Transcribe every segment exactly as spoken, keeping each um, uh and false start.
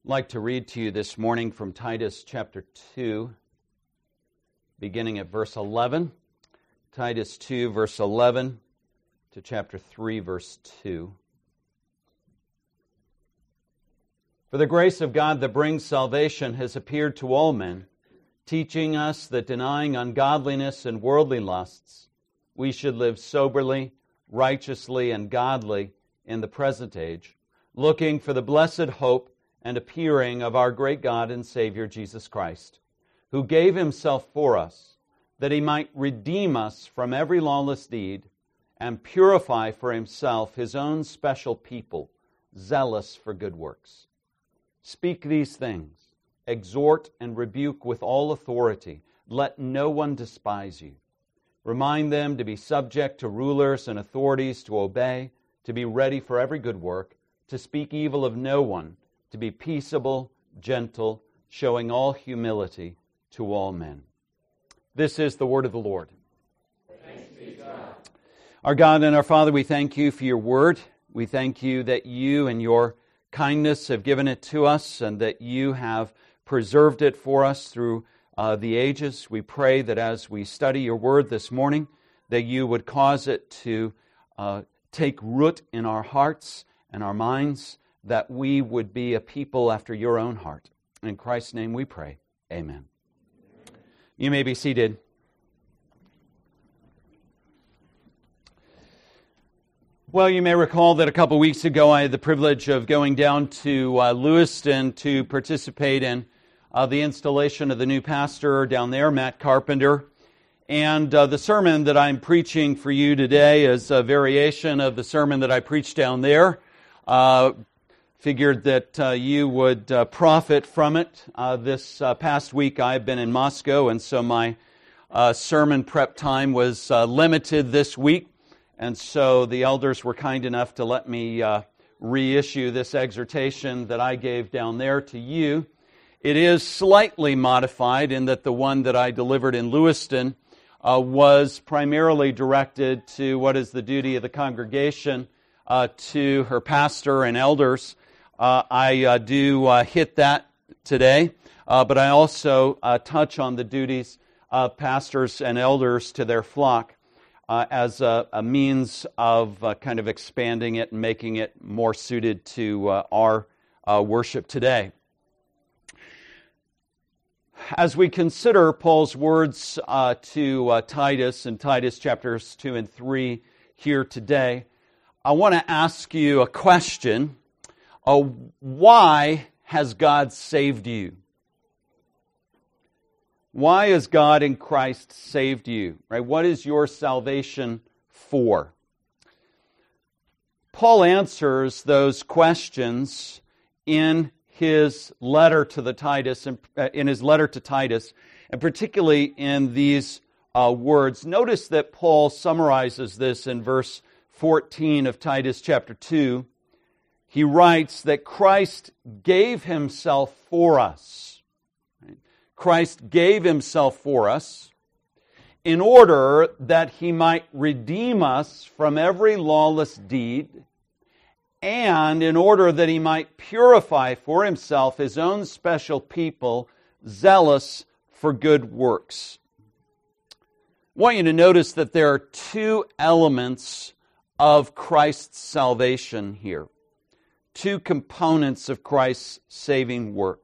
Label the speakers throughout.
Speaker 1: I'd like to read to you this morning from Titus chapter two, beginning at verse eleven. Titus two, verse eleven to chapter three, verse two. For the grace of God that brings salvation has appeared to all men, teaching us that denying ungodliness and worldly lusts, we should live soberly, righteously, and godly in the present age, looking for the blessed hope and appearing of our great God and Savior Jesus Christ, who gave Himself for us, that He might redeem us from every lawless deed and purify for Himself His own special people, zealous for good works. Speak these things, exhort and rebuke with all authority. Let no one despise you. Remind them to be subject to rulers and authorities, to obey, to be ready for every good work, to speak evil of no one, to be peaceable, gentle, showing all humility to all men. This is the word of the Lord.
Speaker 2: Thanks be to God.
Speaker 1: Our God and our Father, we thank you for your word. We thank you that you and your kindness have given it to us and that you have preserved it for us through uh, the ages. We pray that as we study your word this morning, that you would cause it to uh, take root in our hearts and our minds, that we would be a people after your own heart. In Christ's name we pray. Amen. You may be seated. Well, you may recall that a couple weeks ago I had the privilege of going down to uh, Lewiston to participate in uh, the installation of the new pastor down there, Matt Carpenter. And uh, the sermon that I'm preaching for you today is a variation of the sermon that I preached down there. Uh, Figured that uh, you would uh, profit from it. Uh, this uh, past week I've been in Moscow, and so my uh, sermon prep time was uh, limited this week. And so the elders were kind enough to let me uh, reissue this exhortation that I gave down there to you. It is slightly modified in that the one that I delivered in Lewiston uh, was primarily directed to what is the duty of the congregation, uh, to her pastor and elders. Uh, I uh, do uh, hit that today, uh, but I also uh, touch on the duties of pastors and elders to their flock uh, as a, a means of uh, kind of expanding it and making it more suited to uh, our uh, worship today. As we consider Paul's words uh, to uh, Titus in Titus chapters two and three here today, I want to ask you a question. Uh, why has God saved you? Why has God in Christ saved you? Right? What is your salvation for? Paul answers those questions in his letter to the Titus, in his letter to Titus, and particularly in these uh, words. Notice that Paul summarizes this in verse fourteen of Titus chapter two. He writes that Christ gave Himself for us. Christ gave Himself for us in order that He might redeem us from every lawless deed and in order that He might purify for Himself His own special people, zealous for good works. I want you to notice that there are two elements of Christ's salvation here. Two components of Christ's saving work.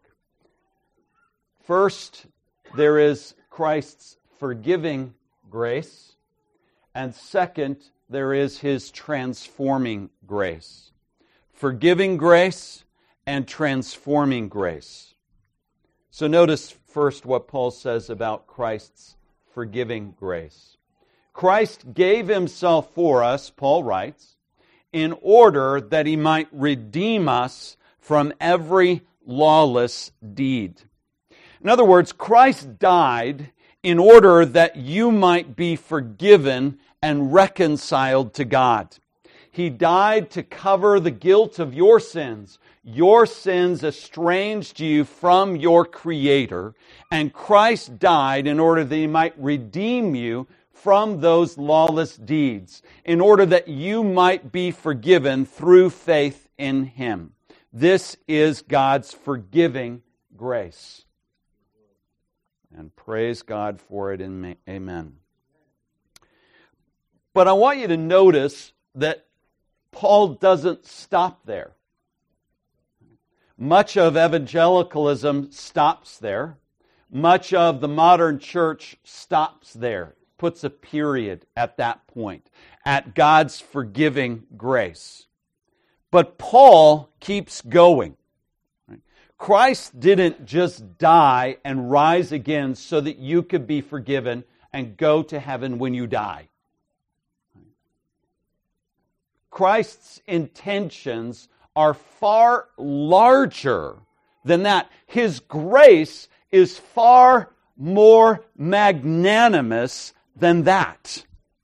Speaker 1: First, there is Christ's forgiving grace. And second, there is His transforming grace. Forgiving grace and transforming grace. So notice first what Paul says about Christ's forgiving grace. Christ gave Himself for us, Paul writes, in order that He might redeem us from every lawless deed. In other words, Christ died in order that you might be forgiven and reconciled to God. He died to cover the guilt of your sins. Your sins estranged you from your Creator, and Christ died in order that He might redeem you from those lawless deeds, in order that you might be forgiven through faith in Him. This is God's forgiving grace. And praise God for it. In amen. But I want you to notice that Paul doesn't stop there. Much of evangelicalism stops there. Much of the modern church stops there, puts a period at that point, at God's forgiving grace. But Paul keeps going. Christ didn't just die and rise again so that you could be forgiven and go to heaven when you die. Christ's intentions are far larger than that. His grace is far more magnanimous than that.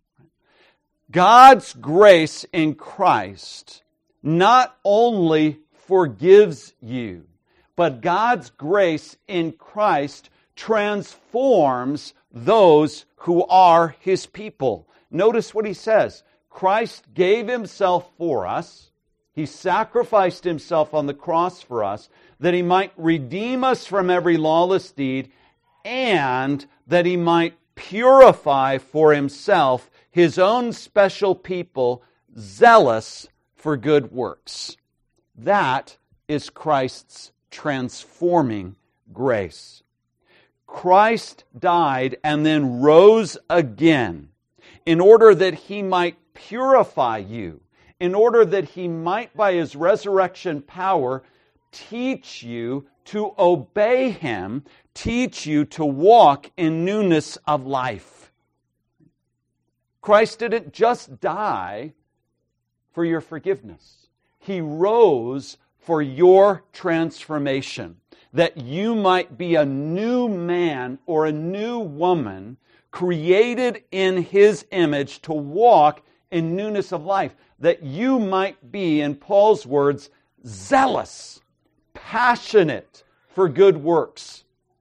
Speaker 1: God's grace in Christ not only forgives you, but God's grace in Christ transforms those who are His people. Notice what he says. Christ gave Himself for us. He sacrificed Himself on the cross for us, that He might redeem us from every lawless deed, and that He might purify for Himself His own special people, zealous for good works. That is Christ's transforming grace. Christ died and then rose again in order that He might purify you, in order that He might, by His resurrection power, teach you to obey Him, teach you to walk in newness of life. Christ didn't just die for your forgiveness. He rose for your transformation, that you might be a new man or a new woman created in His image to walk in newness of life, that you might be, in Paul's words, zealous, passionate for good works.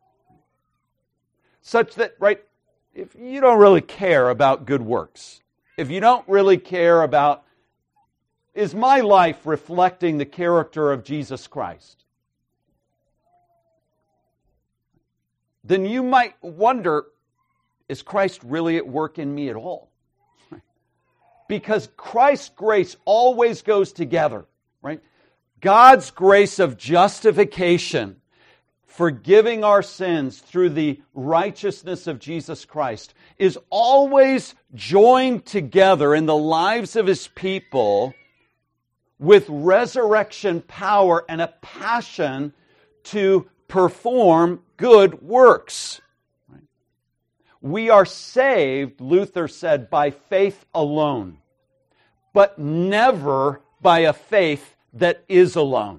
Speaker 1: Such that, right, if you don't really care about good works, if you don't really care about, is my life reflecting the character of Jesus Christ? Then you might wonder, is Christ really at work in me at all? Because Christ's grace always goes together, right? God's grace of justification, forgiving our sins through the righteousness of Jesus Christ, is always joined together in the lives of His people with resurrection power and a passion to perform good works. We are saved, Luther said, by faith alone, but never by a faith that is alone.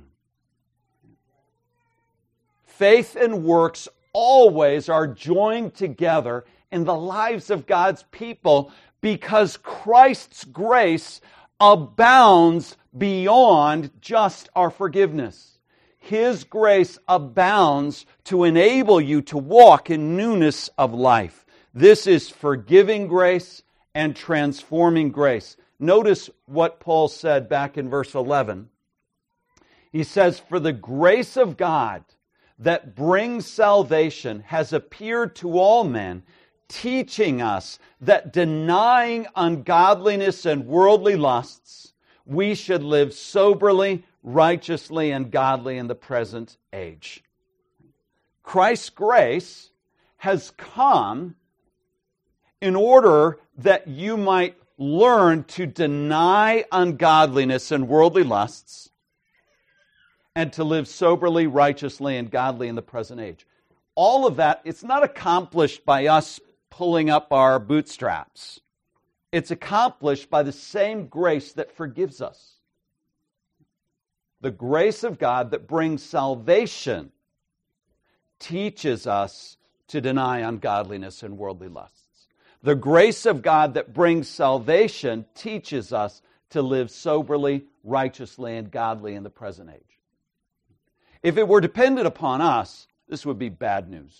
Speaker 1: Faith and works always are joined together in the lives of God's people because Christ's grace abounds beyond just our forgiveness. His grace abounds to enable you to walk in newness of life. This is forgiving grace and transforming grace. Notice what Paul said back in verse eleven. He says, "For the grace of God that brings salvation has appeared to all men, teaching us that denying ungodliness and worldly lusts, we should live soberly, righteously, and godly in the present age." Christ's grace has come in order that you might learn to deny ungodliness and worldly lusts and to live soberly, righteously, and godly in the present age. All of that, it's not accomplished by us pulling up our bootstraps. It's accomplished by the same grace that forgives us. The grace of God that brings salvation teaches us to deny ungodliness and worldly lusts. The grace of God that brings salvation teaches us to live soberly, righteously, and godly in the present age. If it were dependent upon us, this would be bad news.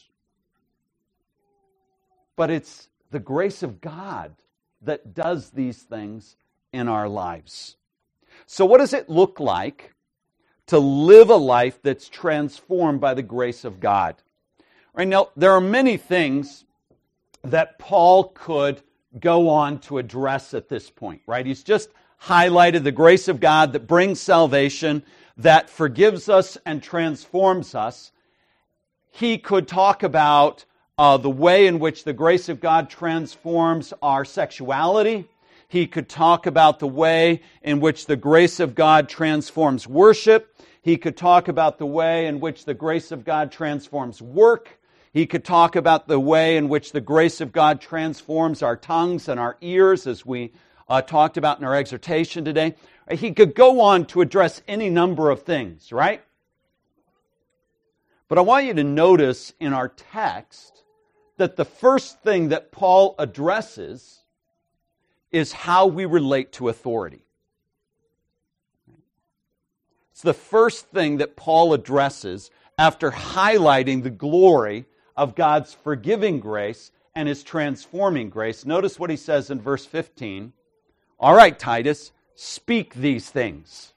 Speaker 1: But it's the grace of God that does these things in our lives. So what does it look like to live a life that's transformed by the grace of God. Right now, there are many things that Paul could go on to address at this point, right? He's just highlighted the grace of God that brings salvation, that forgives us and transforms us. He could talk about uh, the way in which the grace of God transforms our sexuality. He could talk about the way in which the grace of God transforms worship. He could talk about the way in which the grace of God transforms work. He could talk about the way in which the grace of God transforms our tongues and our ears, as we uh, talked about in our exhortation today. He could go on to address any number of things, right? But I want you to notice in our text that the first thing that Paul addresses is how we relate to authority. It's the first thing that Paul addresses after highlighting the glory of God's forgiving grace and His transforming grace. Notice what he says in verse fifteen. All right, Titus, speak these things.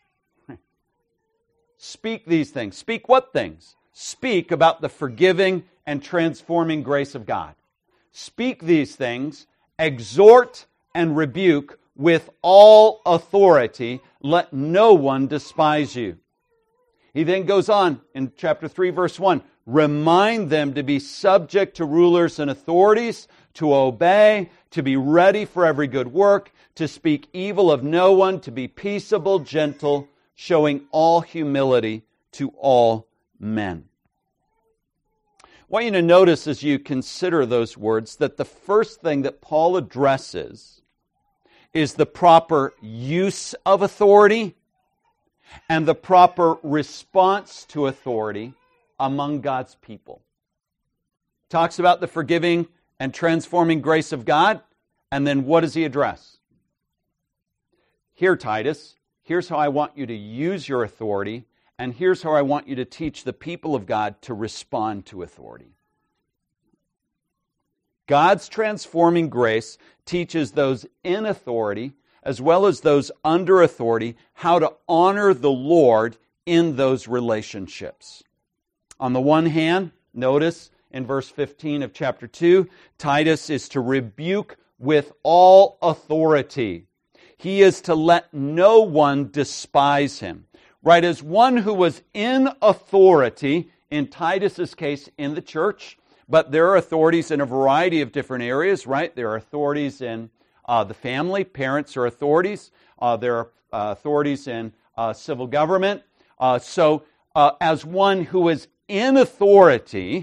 Speaker 1: Speak these things. Speak what things? Speak about the forgiving and transforming grace of God. Speak these things, exhort and rebuke with all authority. Let no one despise you. He then goes on in chapter three, verse one. Remind them to be subject to rulers and authorities, to obey, to be ready for every good work, to speak evil of no one, to be peaceable, gentle, showing all humility to all men. I want you to notice as you consider those words that the first thing that Paul addresses is the proper use of authority and the proper response to authority among God's people. Talks about the forgiving and transforming grace of God, and then what does he address? Here, Titus, here's how I want you to use your authority, and here's how I want you to teach the people of God to respond to authority. God's transforming grace teaches those in authority, as well as those under authority, how to honor the Lord in those relationships. On the one hand, notice in verse fifteen of chapter two, Titus is to rebuke with all authority. He is to let no one despise him. Right, as one who was in authority, in Titus's case, in the church, but there are authorities in a variety of different areas, right? There are authorities in uh, the family. Parents are authorities. Uh, there are uh, authorities in uh, civil government. Uh, so, uh, as one who is in authority,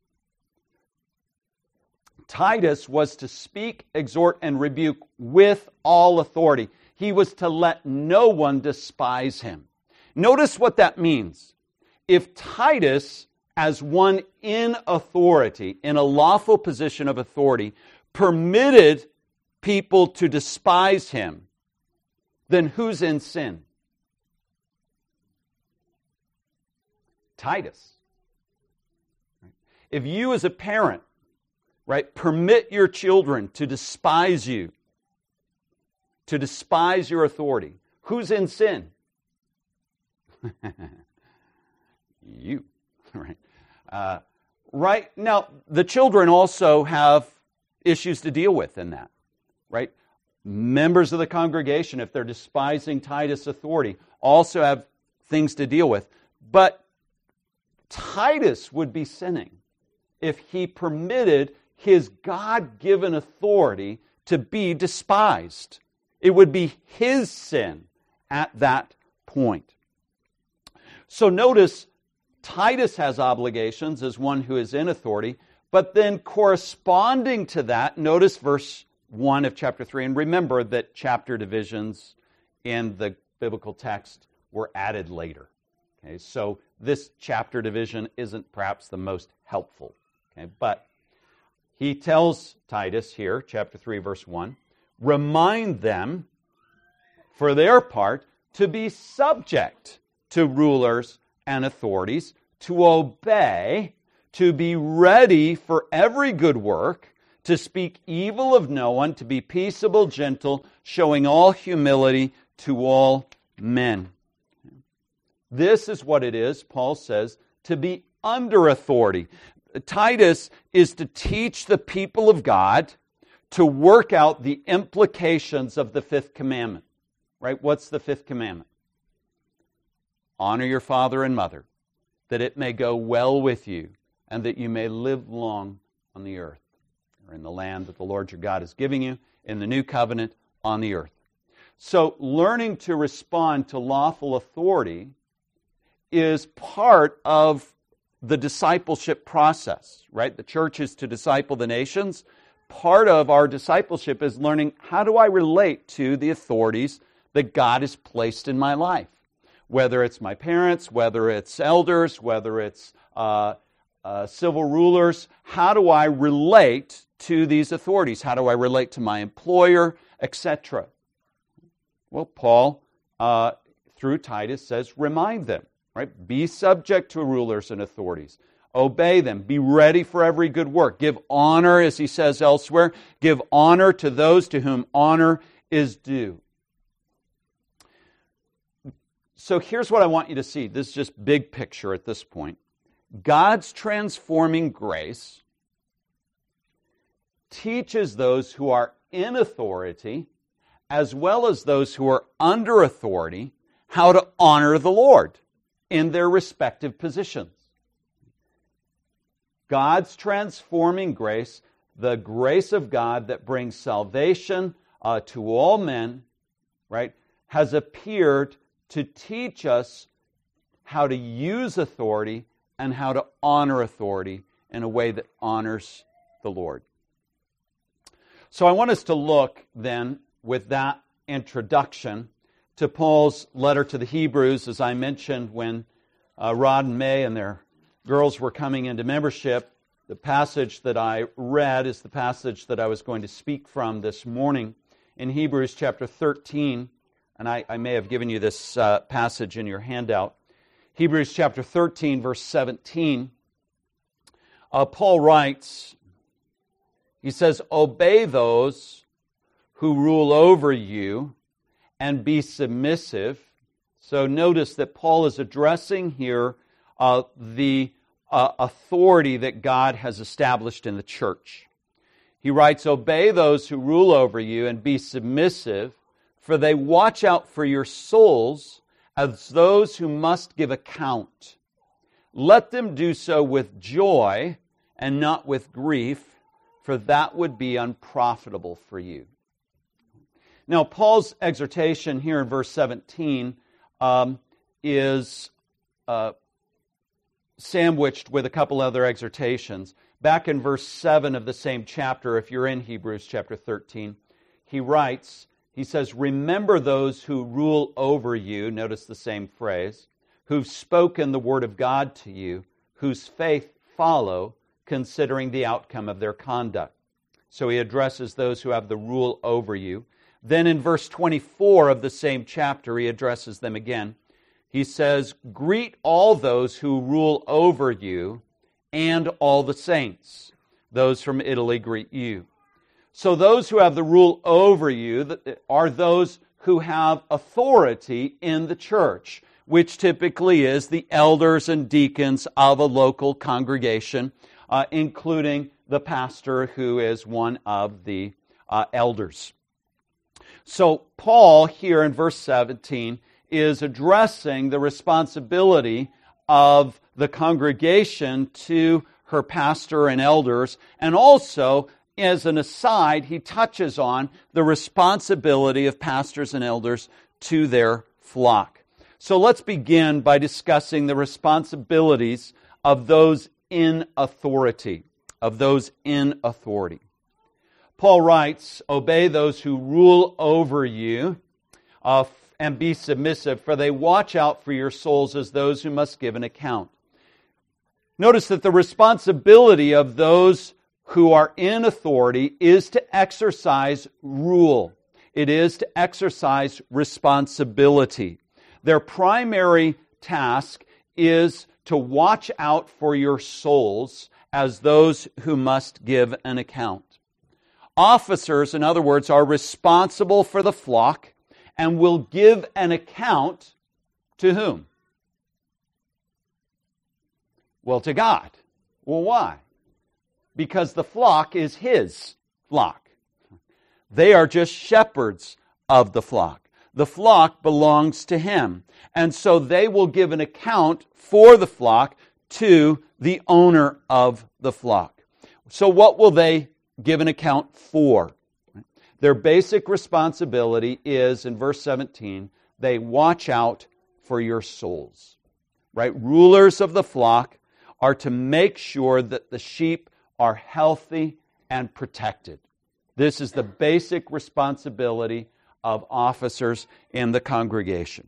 Speaker 1: Titus was to speak, exhort, and rebuke with all authority. He was to let no one despise him. Notice what that means. If Titus, as one in authority, in a lawful position of authority, permitted people to despise him, then who's in sin? Titus. If you as a parent, right, permit your children to despise you, to despise your authority, who's in sin? You, right? Uh, right now, the children also have issues to deal with in that, right? Members of the congregation, if they're despising Titus' authority, also have things to deal with. But Titus would be sinning if he permitted his God-given authority to be despised. It would be his sin at that point. So notice, Titus has obligations as one who is in authority, but then corresponding to that, notice verse one of chapter three, and remember that chapter divisions in the biblical text were added later. Okay, so this chapter division isn't perhaps the most helpful. Okay, but he tells Titus here, chapter three, verse one, remind them, for their part, to be subject to rulers and authorities, to obey, to be ready for every good work, to speak evil of no one, to be peaceable, gentle, showing all humility to all men. This is what it is, Paul says, to be under authority. Titus is to teach the people of God to work out the implications of the fifth commandment. Right? What's the fifth commandment? Honor your father and mother, that it may go well with you, and that you may live long on the earth, or in the land that the Lord your God is giving you, in the new covenant on the earth. So learning to respond to lawful authority is part of the discipleship process, right? The church is to disciple the nations. Part of our discipleship is learning, how do I relate to the authorities that God has placed in my life? Whether it's my parents, whether it's elders, whether it's uh, uh, civil rulers, how do I relate to these authorities? How do I relate to my employer, et cetera? Well, Paul, uh, through Titus, says, remind them, right? Be subject to rulers and authorities. Obey them. Be ready for every good work. Give honor, as he says elsewhere. Give honor to those to whom honor is due. So here's what I want you to see. This is just big picture at this point. God's transforming grace teaches those who are in authority, as well as those who are under authority, how to honor the Lord in their respective positions. God's transforming grace, the grace of God that brings salvation uh, to all men, right, has appeared to teach us how to use authority and how to honor authority in a way that honors the Lord. So I want us to look then, with that introduction, to Paul's letter to the Hebrews. As I mentioned, when uh, Rod and May and their girls were coming into membership, the passage that I read is the passage that I was going to speak from this morning in Hebrews chapter thirteen. And I, I may have given you this uh, passage in your handout. Hebrews chapter thirteen, verse seventeen. Uh, Paul writes, he says, obey those who rule over you and be submissive. So notice that Paul is addressing here uh, the uh, authority that God has established in the church. He writes, obey those who rule over you and be submissive, for they watch out for your souls as those who must give account. Let them do so with joy and not with grief, for that would be unprofitable for you. Now, Paul's exhortation here in verse seventeen um, is uh, sandwiched with a couple other exhortations. Back in verse seven of the same chapter, if you're in Hebrews chapter thirteen, he writes, he says, remember those who rule over you, notice the same phrase, who've spoken the word of God to you, whose faith follow, considering the outcome of their conduct. So he addresses those who have the rule over you. Then in verse twenty-four of the same chapter, he addresses them again. He says, greet all those who rule over you and all the saints. Those from Italy greet you. So those who have the rule over you are those who have authority in the church, which typically is the elders and deacons of a local congregation, uh, including the pastor who is one of the uh, elders. So Paul here in verse seventeen is addressing the responsibility of the congregation to her pastor and elders, and also, as an aside, he touches on the responsibility of pastors and elders to their flock. So let's begin by discussing the responsibilities of those in authority, of those in authority. Paul writes, obey those who rule over you uh, and be submissive, for they watch out for your souls as those who must give an account. Notice that the responsibility of those who are in authority is to exercise rule. It is to exercise responsibility. Their primary task is to watch out for your souls as those who must give an account. Officers, in other words, are responsible for the flock and will give an account to whom? Well, to God. Well, why? Because the flock is His flock. They are just shepherds of the flock. The flock belongs to Him. And so they will give an account for the flock to the owner of the flock. So what will they give an account for? Their basic responsibility is, in verse seventeen, they watch out for your souls. Right? Rulers of the flock are to make sure that the sheep are healthy and protected. This is the basic responsibility of officers in the congregation.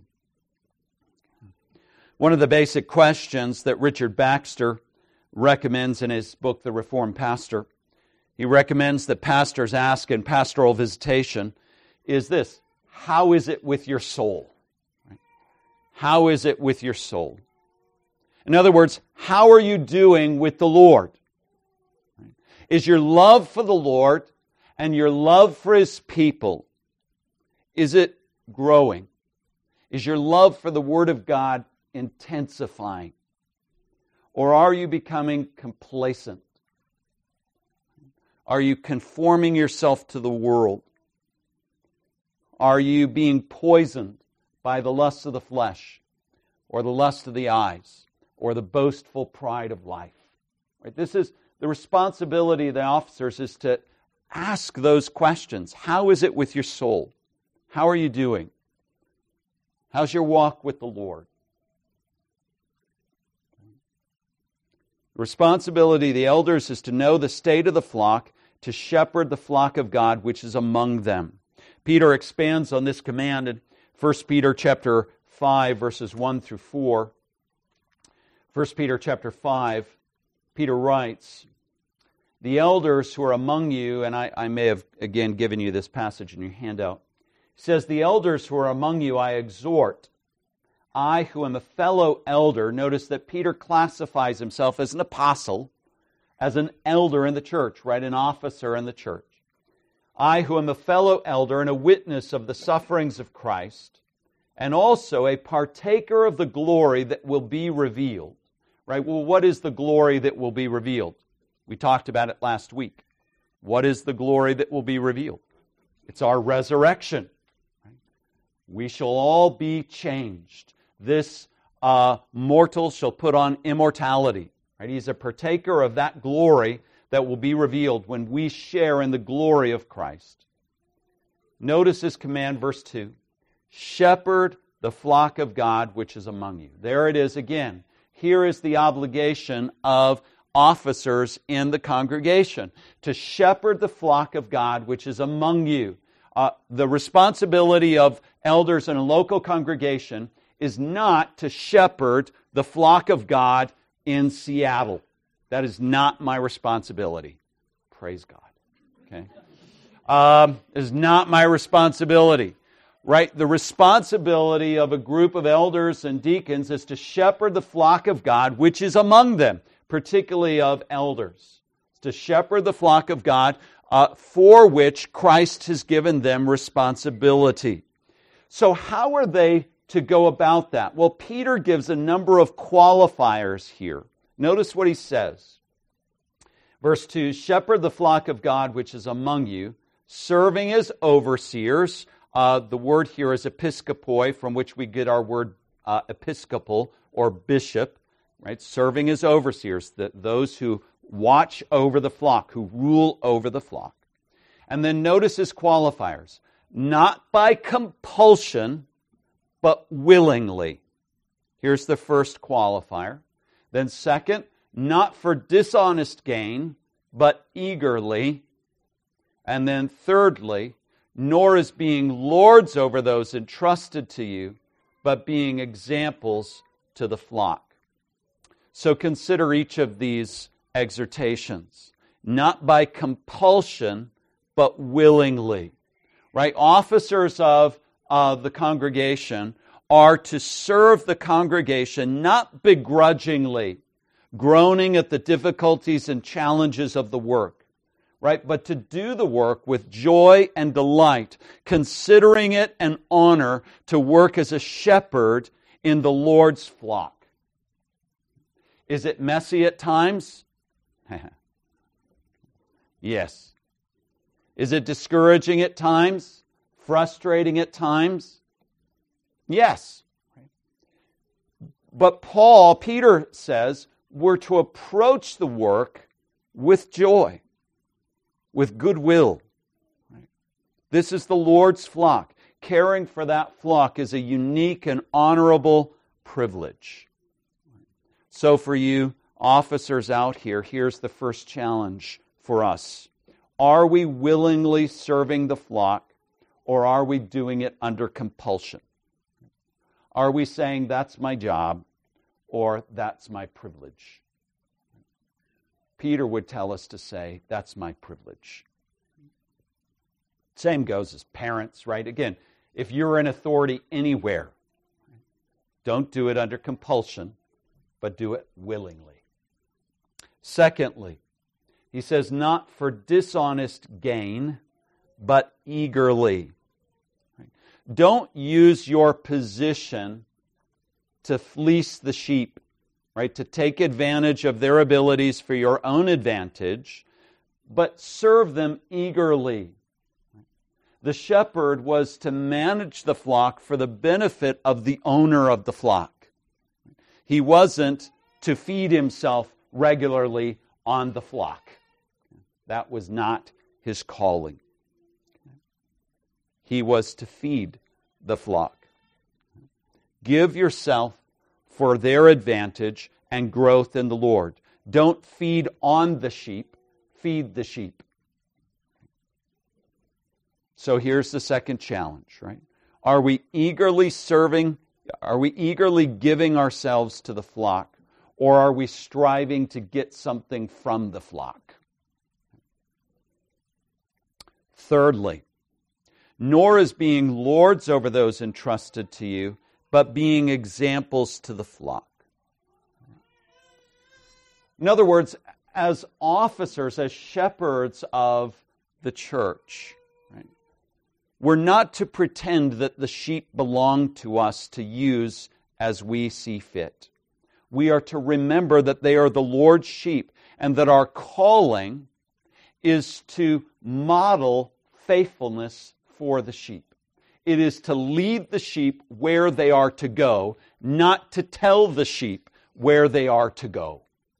Speaker 1: One of the basic questions that Richard Baxter recommends in his book, The Reformed Pastor, he recommends that pastors ask in pastoral visitation is this: how is it with your soul? How is it with your soul? In other words, how are you doing with the Lord? Is your love for the Lord and your love for His people, is it growing? Is your love for the Word of God intensifying? Or are you becoming complacent? Are you conforming yourself to the world? Are you being poisoned by the lust of the flesh, or the lust of the eyes, or the boastful pride of life? Right? This is the responsibility of the officers, is to ask those questions. How is it with your soul? How are you doing? How's your walk with the Lord? The responsibility of the elders is to know the state of the flock, to shepherd the flock of God which is among them. Peter expands on this command in First Peter chapter five, verses one through four. First Peter chapter five, Peter writes, the elders who are among you, and I, I may have again given you this passage in your handout. He says, the elders who are among you I exhort, I who am a fellow elder. Notice that Peter classifies himself as an apostle, as an elder in the church, right? An officer in the church. I who am a fellow elder and a witness of the sufferings of Christ, and also a partaker of the glory that will be revealed. Right? Well, what is the glory that will be revealed? We talked about it last week. What is the glory that will be revealed? It's our resurrection. Right? We shall all be changed. This uh, mortal shall put on immortality. Right? He's a partaker of that glory that will be revealed when we share in the glory of Christ. Notice his command, verse two. Shepherd the flock of God which is among you. There it is again. Here is the obligation of officers in the congregation, to shepherd the flock of God which is among you. Uh, the responsibility of elders in a local congregation is not to shepherd the flock of God in Seattle. That is not my responsibility. Praise God. Okay, um, it is not my responsibility. Right? The responsibility of a group of elders and deacons is to shepherd the flock of God which is among them, particularly of elders. It's to shepherd the flock of God uh, for which Christ has given them responsibility. So how are they to go about that? Well, Peter gives a number of qualifiers here. Notice what he says. Verse two, shepherd the flock of God which is among you, serving as overseers. Uh, the word here is episkopoi, from which we get our word uh, episcopal or bishop, right? Serving as overseers, the, those who watch over the flock, who rule over the flock. And then notice his qualifiers. Not by compulsion, but willingly. Here's the first qualifier. Then second, not for dishonest gain, but eagerly. And then thirdly, nor as being lords over those entrusted to you, but being examples to the flock. So consider each of these exhortations. Not by compulsion, but willingly. Right? Officers of uh, the congregation are to serve the congregation not begrudgingly, groaning at the difficulties and challenges of the work. Right? But to do the work with joy and delight, considering it an honor to work as a shepherd in the Lord's flock. Is it messy at times? Yes. Is it discouraging at times? Frustrating at times? Yes. But Paul, Peter says, we're to approach the work with joy, with goodwill. This is the Lord's flock. Caring for that flock is a unique and honorable privilege. So for you officers out here, here's the first challenge for us. Are we willingly serving the flock, or are we doing it under compulsion? Are we saying, that's my job, or that's my privilege? Peter would tell us to say, that's my privilege. Same goes as parents, right? Again, if you're in authority anywhere, don't do it under compulsion, but do it willingly. Secondly, he says, not for dishonest gain, but eagerly. Don't use your position to fleece the sheep, right? To take advantage of their abilities for your own advantage, but serve them eagerly. The shepherd was to manage the flock for the benefit of the owner of the flock. He wasn't to feed himself regularly on the flock. That was not his calling. He was to feed the flock. Give yourself for their advantage and growth in the Lord. Don't feed on the sheep, feed the sheep. So here's the second challenge, right? Are we eagerly serving, are we eagerly giving ourselves to the flock, or are we striving to get something from the flock? Thirdly, nor is being lords over those entrusted to you, but being examples to the flock. In other words, as officers, as shepherds of the church, right, we're not to pretend that the sheep belong to us to use as we see fit. We are to remember that they are the Lord's sheep, and that our calling is to model faithfulness for the sheep. It is to lead the sheep where they are to go, not to tell the sheep where they are to go.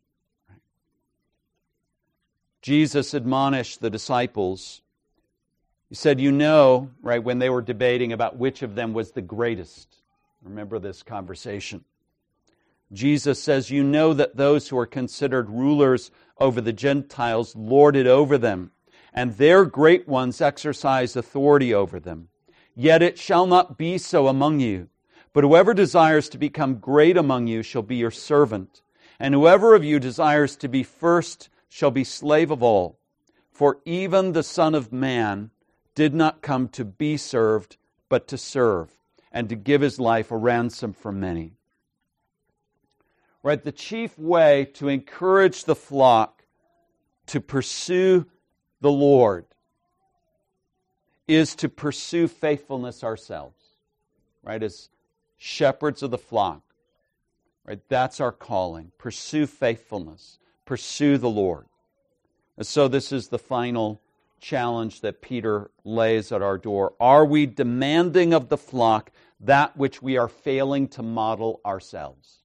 Speaker 1: Jesus admonished the disciples. He said, you know, right, when they were debating about which of them was the greatest. Remember this conversation. Jesus says, you know that those who are considered rulers over the Gentiles lord it over them, and their great ones exercise authority over them. Yet it shall not be so among you. But whoever desires to become great among you shall be your servant. And whoever of you desires to be first shall be slave of all. For even the Son of Man did not come to be served, but to serve, and to give his life a ransom for many. Right, the chief way to encourage the flock to pursue the Lord is to pursue faithfulness ourselves, right? As shepherds of the flock, right? That's our calling. Pursue faithfulness. Pursue the Lord. And so this is the final challenge that Peter lays at our door. Are we demanding of the flock that which we are failing to model ourselves?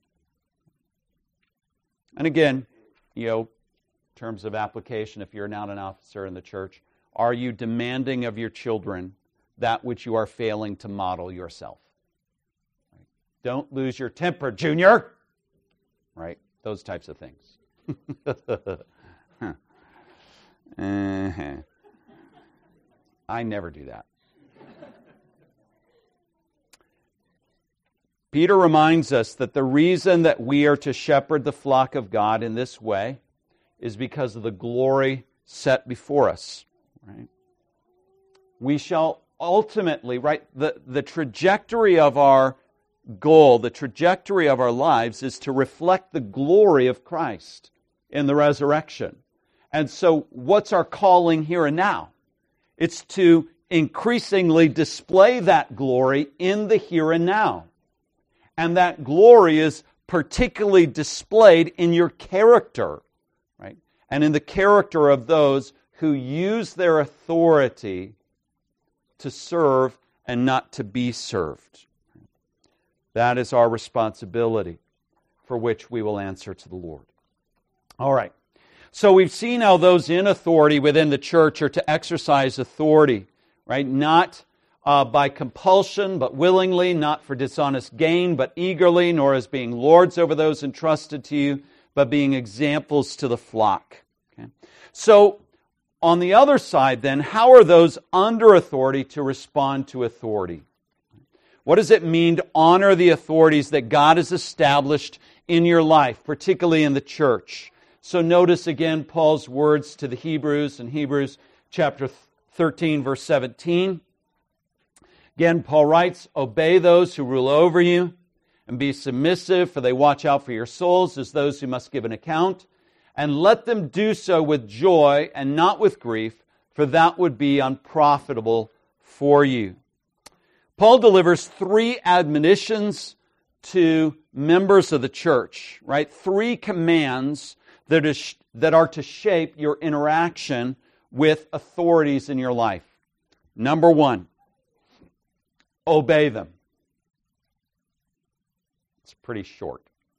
Speaker 1: And again, you know, in terms of application, if you're not an officer in the church, are you demanding of your children that which you are failing to model yourself? Right? Don't lose your temper, Junior. Right? Those types of things. huh. uh-huh. I never do that. Peter reminds us that the reason that we are to shepherd the flock of God in this way is because of the glory set before us. Right? We shall ultimately, right, the, the trajectory of our goal, the trajectory of our lives is to reflect the glory of Christ in the resurrection. And so what's our calling here and now? It's to increasingly display that glory in the here and now. And that glory is particularly displayed in your character, right? And in the character of those who use their authority to serve and not to be served. That is our responsibility, for which we will answer to the Lord. All right. So we've seen how those in authority within the church are to exercise authority, right? Not uh, by compulsion, but willingly, not for dishonest gain, but eagerly, nor as being lords over those entrusted to you, but being examples to the flock. Okay? So, on the other side then, how are those under authority to respond to authority? What does it mean to honor the authorities that God has established in your life, particularly in the church? So notice again Paul's words to the Hebrews in Hebrews chapter thirteen, verse seventeen. Again, Paul writes, "Obey those who rule over you, and be submissive, for they watch out for your souls as those who must give an account. And let them do so with joy and not with grief, for that would be unprofitable for you." Paul delivers three admonitions to members of the church, right? Three commands that is that are to shape your interaction with authorities in your life. Number one, obey them. It's pretty short.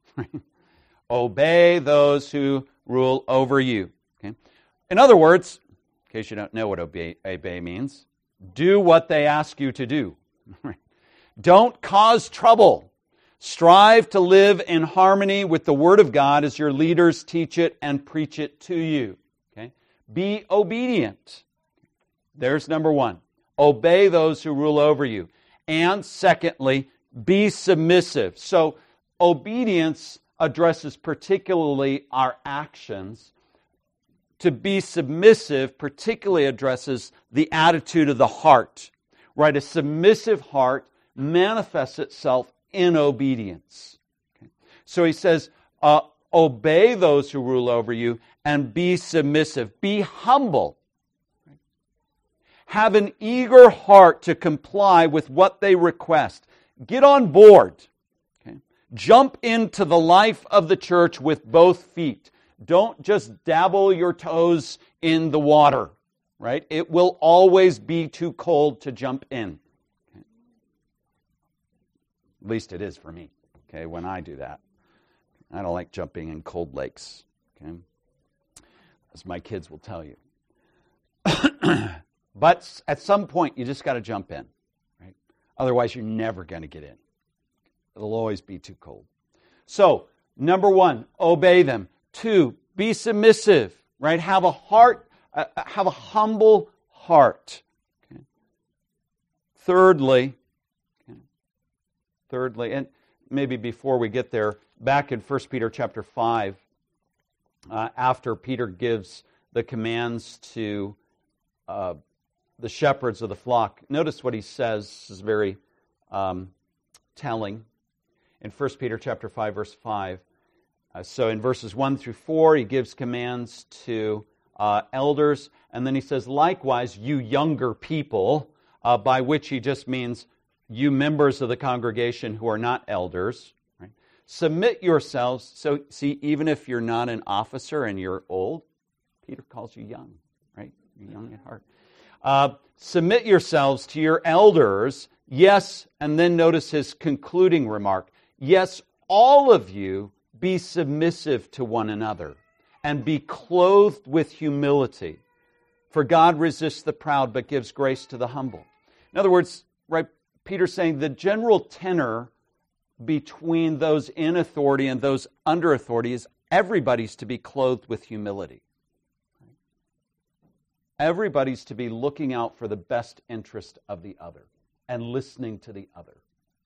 Speaker 1: Obey those who rule over you. Okay? In other words, in case you don't know what obey, obey means, do what they ask you to do. Don't cause trouble. Strive to live in harmony with the Word of God as your leaders teach it and preach it to you. Okay? Be obedient. There's number one. Obey those who rule over you. And secondly, be submissive. So obedience addresses particularly our actions. To be submissive particularly addresses the attitude of the heart. Right? A submissive heart manifests itself in obedience. Okay? So he says, uh, obey those who rule over you and be submissive. Be humble. Right? Have an eager heart to comply with what they request. Get on board. Okay? Jump into the life of the church with both feet. Don't just dabble your toes in the water. Right? It will always be too cold to jump in. Okay? At least it is for me. Okay, when I do that, I don't like jumping in cold lakes. Okay, as my kids will tell you. But at some point, you just got to jump in. Right? Otherwise, you're never going to get in. It'll always be too cold. So, number one, obey them. Two, be submissive. Right? Have a heart. Uh, have a humble heart. Okay. Thirdly, okay. thirdly, and maybe before we get there, back in First Peter chapter five, uh, after Peter gives the commands to uh, the shepherds of the flock, notice what he says. This is very um, telling. In First Peter chapter five, verse five. Uh, so in verses one through four, he gives commands to Uh, elders, and then he says, likewise, you younger people, uh, by which he just means you members of the congregation who are not elders, right? Submit yourselves. So, see, even if you're not an officer and you're old, Peter calls you young, right? You're young at heart. Uh, submit yourselves to your elders, yes, and then notice his concluding remark, yes, all of you be submissive to one another. And be clothed with humility. For God resists the proud, but gives grace to the humble. In other words, right, Peter's saying the general tenor between those in authority and those under authority is everybody's to be clothed with humility. Everybody's to be looking out for the best interest of the other and listening to the other.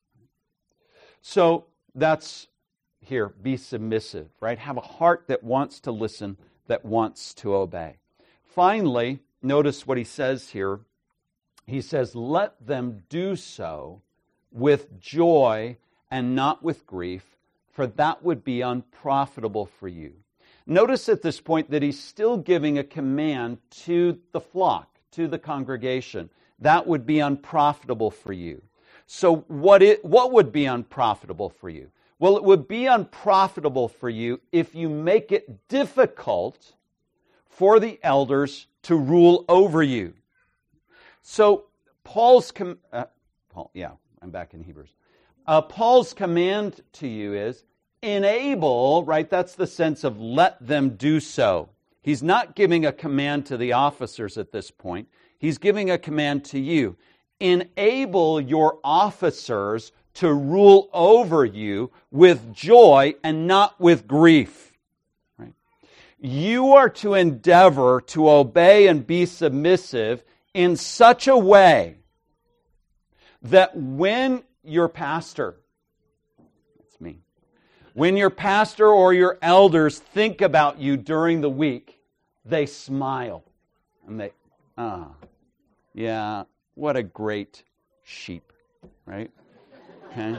Speaker 1: So that's here, be submissive, right? Have a heart that wants to listen, that wants to obey. Finally, notice what he says here. He says, let them do so with joy and not with grief, for that would be unprofitable for you. Notice at this point that he's still giving a command to the flock, to the congregation. That would be unprofitable for you. So what it, what would be unprofitable for you? Well, it would be unprofitable for you if you make it difficult for the elders to rule over you. So Paul's com- uh, Paul, yeah, I'm back in Hebrews. Uh, Paul's command to you is enable, right? That's the sense of let them do so. He's not giving a command to the officers at this point. He's giving a command to you. Enable your officers to rule over you with joy and not with grief. Right? You are to endeavor to obey and be submissive in such a way that when your pastor, that's me, when your pastor or your elders think about you during the week, they smile and they, ah, yeah, what a great sheep, right? Okay.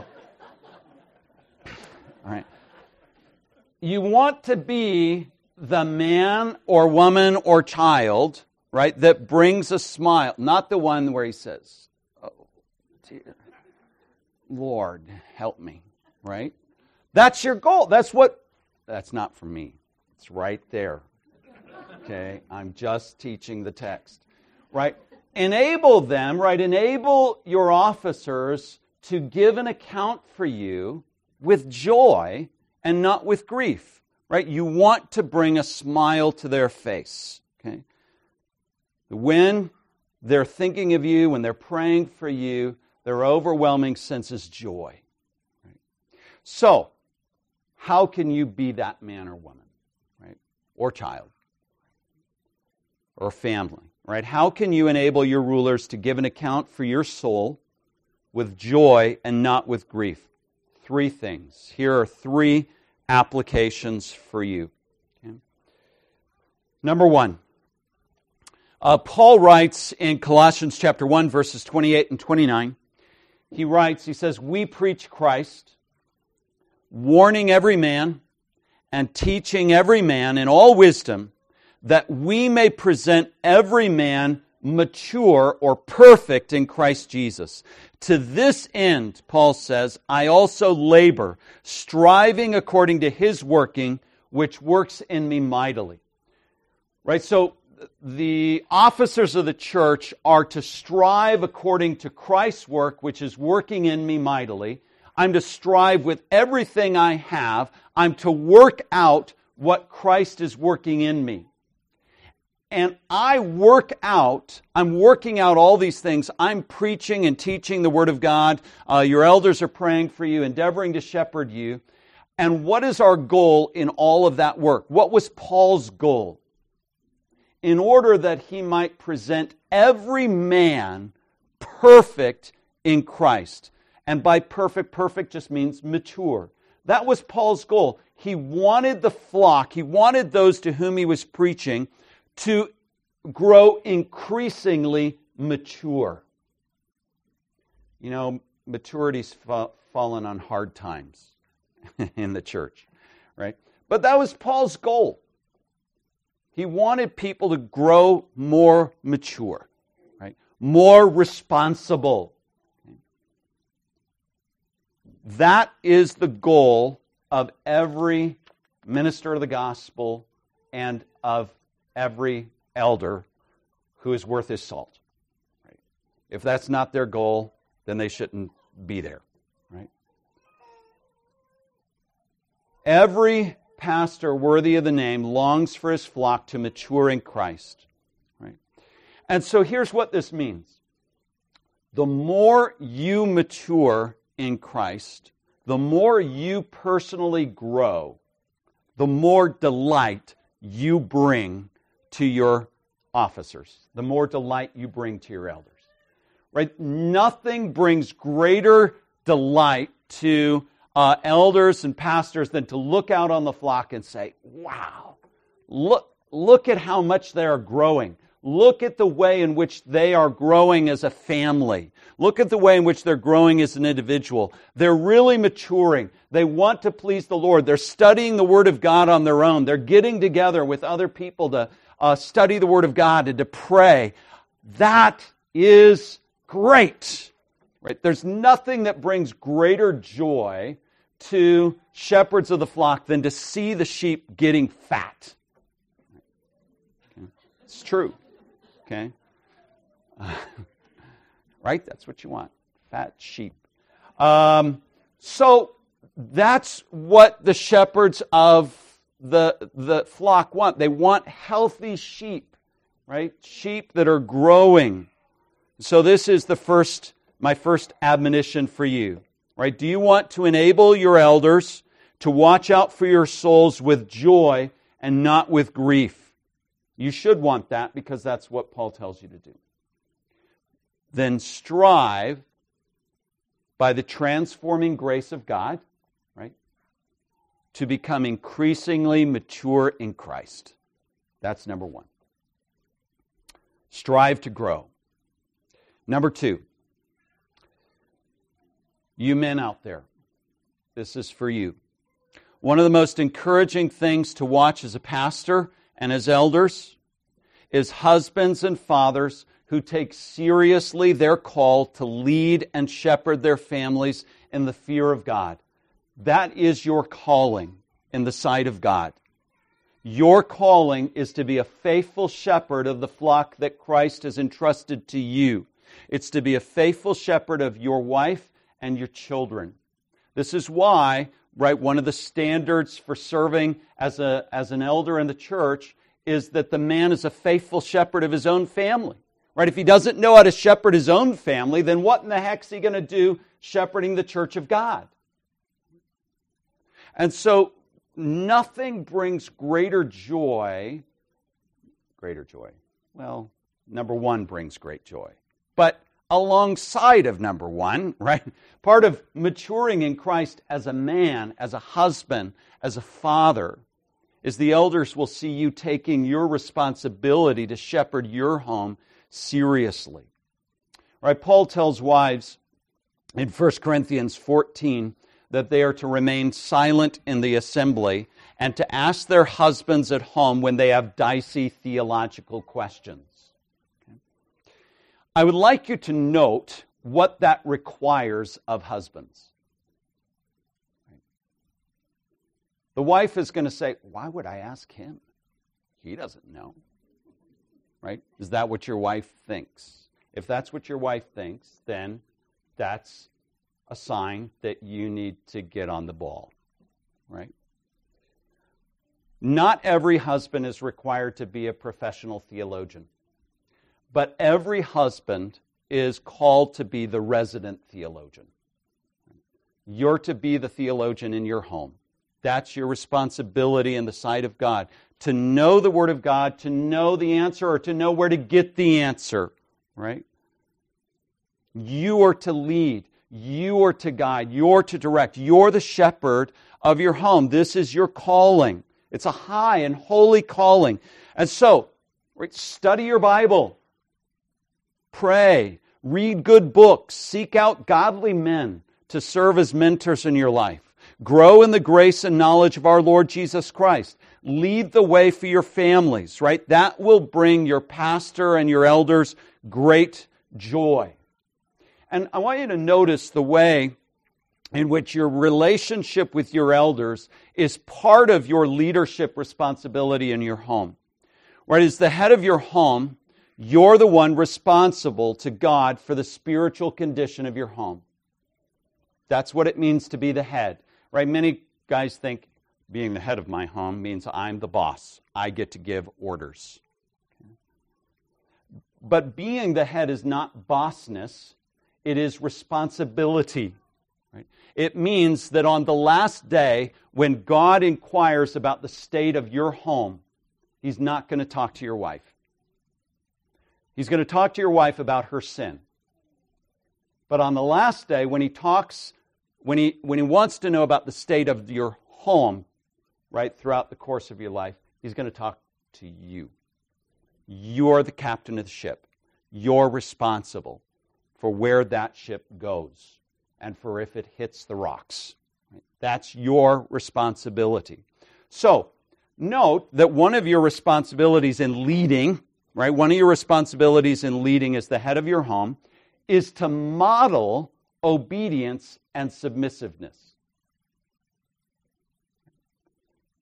Speaker 1: All right. You want to be the man or woman or child, right, that brings a smile, not the one where he says, oh, dear, Lord, help me, right? That's your goal. That's what, that's not for me. It's right there. Okay, I'm just teaching the text, right? Enable them, right? Enable your officers to give an account for you with joy and not with grief, right? You want to bring a smile to their face, okay? When they're thinking of you, when they're praying for you, their overwhelming sense is joy. Right? So, how can you be that man or woman, right? Or child, or family, right? How can you enable your rulers to give an account for your soul with joy and not with grief? Three things. Here are three applications for you. Okay? Number one, uh, Paul writes in Colossians chapter one, verses twenty-eight and twenty-nine, he writes, he says, we preach Christ, warning every man and teaching every man in all wisdom, that we may present every man mature or perfect in Christ Jesus. To this end, Paul says, I also labor, striving according to His working, which works in me mightily. Right? So the officers of the church are to strive according to Christ's work, which is working in me mightily. I'm to strive with everything I have. I'm to work out what Christ is working in me. And I work out, I'm working out all these things. I'm preaching and teaching the Word of God. Uh, your elders are praying for you, endeavoring to shepherd you. And what is our goal in all of that work? What was Paul's goal? In order that he might present every man perfect in Christ. And by perfect, perfect just means mature. That was Paul's goal. He wanted the flock, he wanted those to whom he was preaching to grow increasingly mature. You know, maturity's fa- fallen on hard times in the church, right? But that was Paul's goal. He wanted people to grow more mature, right? More responsible. That is the goal of every minister of the gospel and of every elder who is worth his salt. Right? If that's not their goal, then they shouldn't be there. Right? Every pastor worthy of the name longs for his flock to mature in Christ. Right? And so here's what this means. The more you mature in Christ, the more you personally grow, the more delight you bring to your officers, the more delight you bring to your elders. Right? Nothing brings greater delight to uh, elders and pastors than to look out on the flock and say, wow, look, look at how much they are growing. Look at the way in which they are growing as a family. Look at the way in which they're growing as an individual. They're really maturing. They want to please the Lord. They're studying the Word of God on their own. They're getting together with other people to uh, study the Word of God and to pray. That is great. Right? There's nothing that brings greater joy to shepherds of the flock than to see the sheep getting fat. Okay. It's true. Okay? Uh, right? That's what you want. Fat sheep. Um, so that's what the shepherds of the, the flock want. They want healthy sheep, right? Sheep that are growing. So this is the first, my first admonition for you, right? Do you want to enable your elders to watch out for your souls with joy and not with grief? You should want that because that's what Paul tells you to do. Then strive by the transforming grace of God, right, to become increasingly mature in Christ. That's number one. Strive to grow. Number two, you men out there, this is for you. One of the most encouraging things to watch as a pastor and as elders is husbands and fathers who take seriously their call to lead and shepherd their families in the fear of God. That is your calling in the sight of God. Your calling is to be a faithful shepherd of the flock that Christ has entrusted to you. It's to be a faithful shepherd of your wife and your children. This is why, right, one of the standards for serving as a as an elder in the church is that the man is a faithful shepherd of his own family. Right? If he doesn't know how to shepherd his own family, then what in the heck is he going to do shepherding the church of God? And so nothing brings greater joy, greater joy. Well, number one brings great joy. But alongside of number one, right? Part of maturing in Christ as a man, as a husband, as a father, is the elders will see you taking your responsibility to shepherd your home seriously. Right? Paul tells wives in First Corinthians fourteen that they are to remain silent in the assembly and to ask their husbands at home when they have dicey theological questions. Okay? I would like you to note what that requires of husbands. The wife is going to say, why would I ask him? He doesn't know. Right? Is that what your wife thinks? If that's what your wife thinks, then that's a sign that you need to get on the ball. Right? Not every husband is required to be a professional theologian. But every husband is called to be the resident theologian. You're to be the theologian in your home. That's your responsibility in the sight of God. To know the Word of God, to know the answer, or to know where to get the answer. Right? You are to lead. You are to guide. You're to direct. You're the shepherd of your home. This is your calling. It's a high and holy calling. And so, right, study your Bible. Pray. Read good books. Seek out godly men to serve as mentors in your life. Grow in the grace and knowledge of our Lord Jesus Christ. Lead the way for your families, right? That will bring your pastor and your elders great joy. And I want you to notice the way in which your relationship with your elders is part of your leadership responsibility in your home. Right? As the head of your home, you're the one responsible to God for the spiritual condition of your home. That's what it means to be the head. Right? Many guys think being the head of my home means I'm the boss. I get to give orders. But being the head is not bossness. It is responsibility. Right? It means that on the last day, when God inquires about the state of your home, He's not going to talk to your wife. He's going to talk to your wife about her sin. But on the last day, when He talks When he when he wants to know about the state of your home, right, throughout the course of your life, he's going to talk to you. You're the captain of the ship. You're responsible for where that ship goes and for if it hits the rocks. Right? That's your responsibility. So, note that one of your responsibilities in leading, right, one of your responsibilities in leading as the head of your home is to model obedience and submissiveness.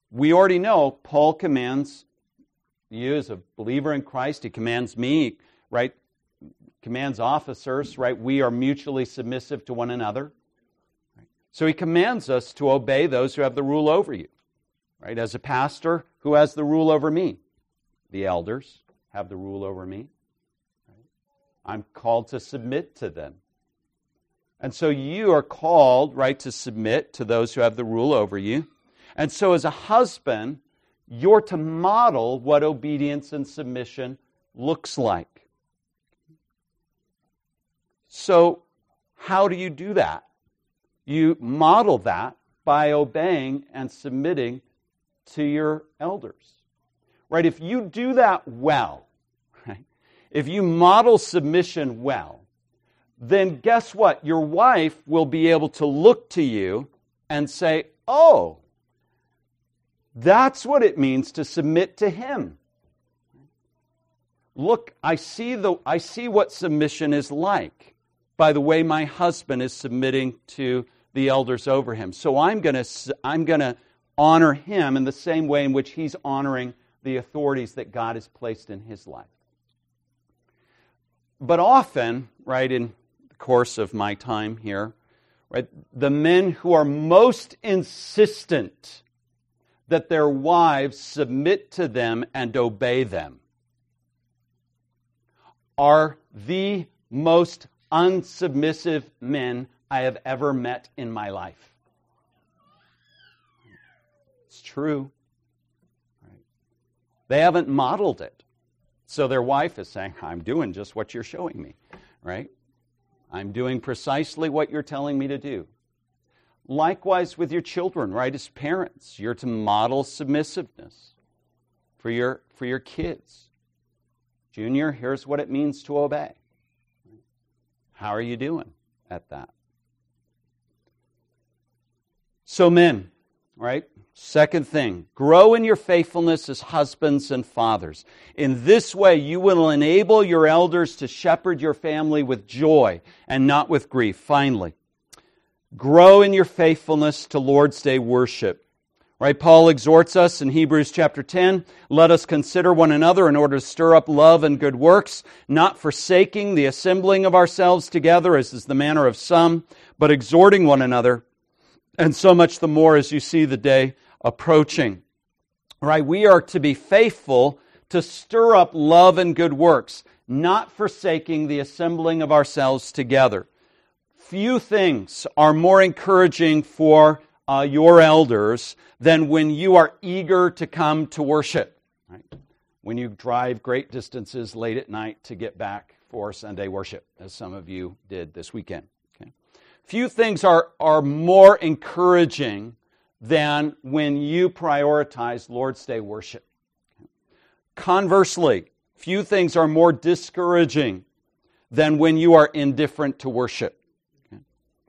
Speaker 1: we already know Paul commands you as a believer in Christ. He commands me, right? Commands officers, right? We are mutually submissive to one another. So he commands us to obey those who have the rule over you, right? As a pastor, who has the rule over me? The elders have the rule over me. I'm called to submit to them. And so you are called, right, to submit to those who have the rule over you. And so as a husband, you're to model what obedience and submission looks like. So how do you do that? You model that by obeying and submitting to your elders. Right? If you do that well, right? If you model submission well, then guess what? Your wife will be able to look to you and say, oh, that's what it means to submit to him. Look, I see the I see what submission is like by the way my husband is submitting to the elders over him. So I'm going to I'm going to honor him in the same way in which he's honoring the authorities that God has placed in his life. But often, right, in the course of my time here, right, the men who are most insistent that their wives submit to them and obey them are the most unsubmissive men I have ever met in my life. It's true. Right? They haven't modeled it. So their wife is saying, I'm doing just what you're showing me, right? I'm doing precisely what you're telling me to do. Likewise with your children, right? As parents, you're to model submissiveness for your, for your kids. Junior, here's what it means to obey. How are you doing at that? So men, right? Second thing, grow in your faithfulness as husbands and fathers. In this way, you will enable your elders to shepherd your family with joy and not with grief. Finally, grow in your faithfulness to Lord's Day worship. Right? Paul exhorts us in Hebrews chapter ten, let us consider one another in order to stir up love and good works, not forsaking the assembling of ourselves together, as is the manner of some, but exhorting one another, and so much the more as you see the day approaching. Right? We are to be faithful to stir up love and good works, not forsaking the assembling of ourselves together. Few things are more encouraging for uh, your elders than when you are eager to come to worship. Right? When you drive great distances late at night to get back for Sunday worship, as some of you did this weekend. Okay? Few things are, are more encouraging than when you prioritize Lord's Day worship. Conversely, few things are more discouraging than when you are indifferent to worship. Okay?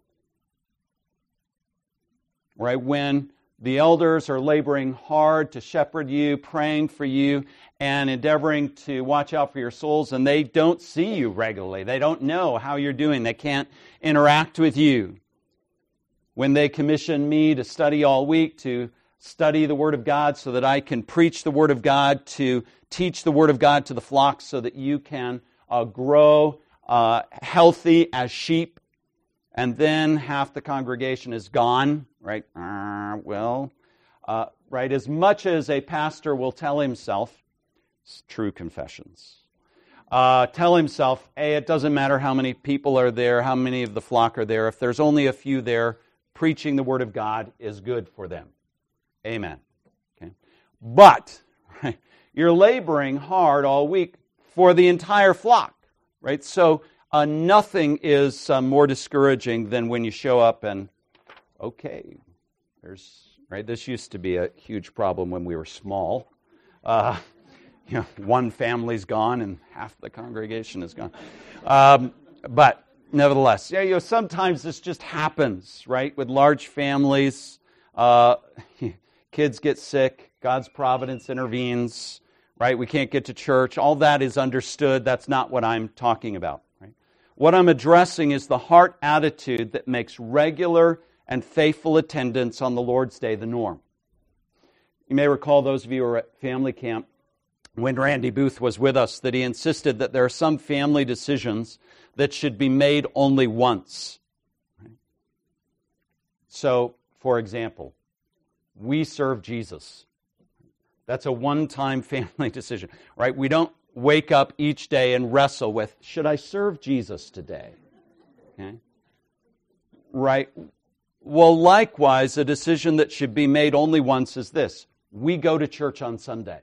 Speaker 1: Right? When the elders are laboring hard to shepherd you, praying for you, and endeavoring to watch out for your souls, and they don't see you regularly. They don't know how you're doing. They can't interact with you. When they commission me to study all week, to study the Word of God so that I can preach the Word of God, to teach the Word of God to the flock so that you can uh, grow uh, healthy as sheep, and then half the congregation is gone, right? Uh, well, uh, right, as much as a pastor will tell himself, it's true confessions, uh, tell himself, hey, it doesn't matter how many people are there, how many of the flock are there. If there's only a few there, preaching the Word of God is good for them. Amen. Okay. But right, you're laboring hard all week for the entire flock, right? So uh, nothing is uh, more discouraging than when you show up and, okay, there's right. This used to be a huge problem when we were small. Uh, you know, one family's gone and half the congregation is gone. Um, but nevertheless, yeah, you know, sometimes this just happens, right? With large families, uh, kids get sick, God's providence intervenes, right? We can't get to church. All that is understood. That's not what I'm talking about, right? What I'm addressing is the heart attitude that makes regular and faithful attendance on the Lord's Day the norm. You may recall, those of you who were at family camp, when Randy Booth was with us, that he insisted that there are some family decisions that should be made only once. So, for example, we serve Jesus. That's a one-time family decision, right? We don't wake up each day and wrestle with, should I serve Jesus today? Okay? Right? Well, likewise, a decision that should be made only once is this. We go to church on Sunday.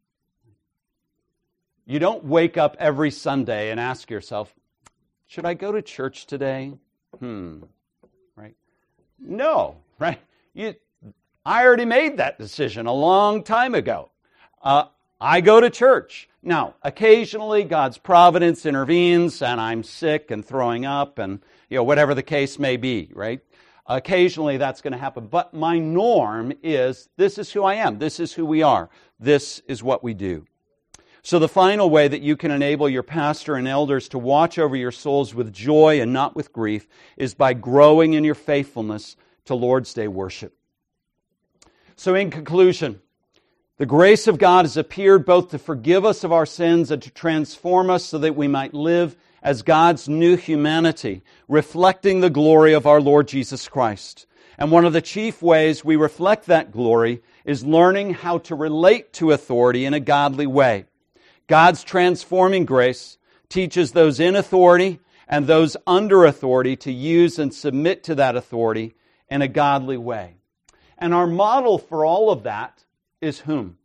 Speaker 1: You don't wake up every Sunday and ask yourself, should I go to church today? Hmm. Right? No, right? You, I already made that decision a long time ago. Uh, I go to church. Now, occasionally God's providence intervenes and I'm sick and throwing up and, you know, whatever the case may be, right? Occasionally that's going to happen. But my norm is, this is who I am. This is who we are. This is what we do. So the final way that you can enable your pastor and elders to watch over your souls with joy and not with grief is by growing in your faithfulness to Lord's Day worship. So in conclusion, the grace of God has appeared both to forgive us of our sins and to transform us so that we might live as God's new humanity, reflecting the glory of our Lord Jesus Christ. And one of the chief ways we reflect that glory is learning how to relate to authority in a godly way. God's transforming grace teaches those in authority and those under authority to use and submit to that authority in a godly way. And our model for all of that is whom?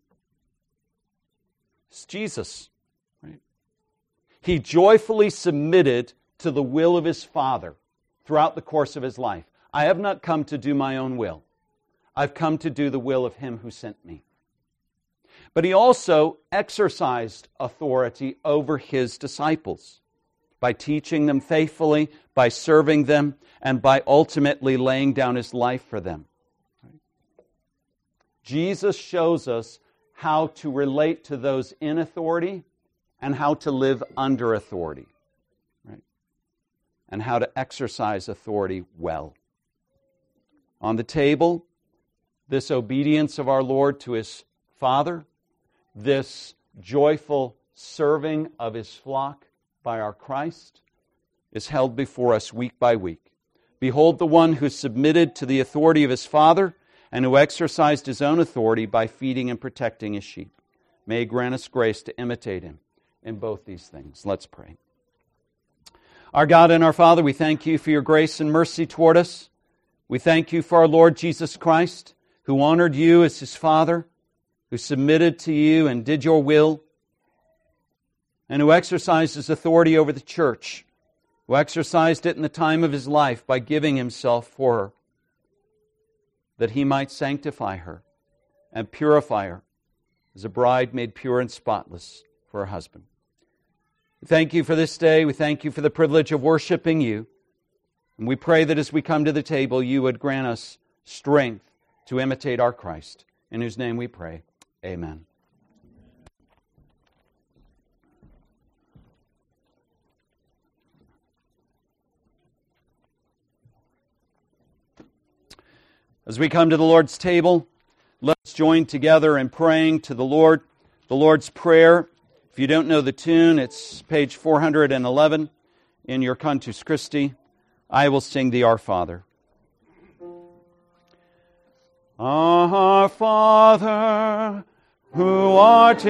Speaker 1: It's Jesus. Right? He joyfully submitted to the will of His Father throughout the course of His life. I have not come to do my own will. I've come to do the will of Him who sent me. But He also exercised authority over His disciples by teaching them faithfully, by serving them, and by ultimately laying down His life for them. Jesus shows us how to relate to those in authority and how to live under authority, right? And how to exercise authority well. On the table, this obedience of our Lord to His Father, this joyful serving of His flock by our Christ, is held before us week by week. Behold the one who submitted to the authority of His Father and who exercised His own authority by feeding and protecting His sheep. May He grant us grace to imitate Him in both these things. Let's pray. Our God and our Father, we thank You for Your grace and mercy toward us. We thank You for our Lord Jesus Christ, who honored You as His Father, who submitted to You and did Your will, and who exercised His authority over the church, who exercised it in the time of His life by giving Himself for her, that He might sanctify her and purify her as a bride made pure and spotless for her husband. We thank You for this day. We thank You for the privilege of worshiping You. And we pray that as we come to the table, You would grant us strength to imitate our Christ, in whose name we pray. Amen. As we come to the Lord's table, let's join together in praying to the Lord, the Lord's Prayer. If you don't know the tune, it's page four hundred eleven in your Cantus Christi. I will sing the Our Father. Our Father, who art in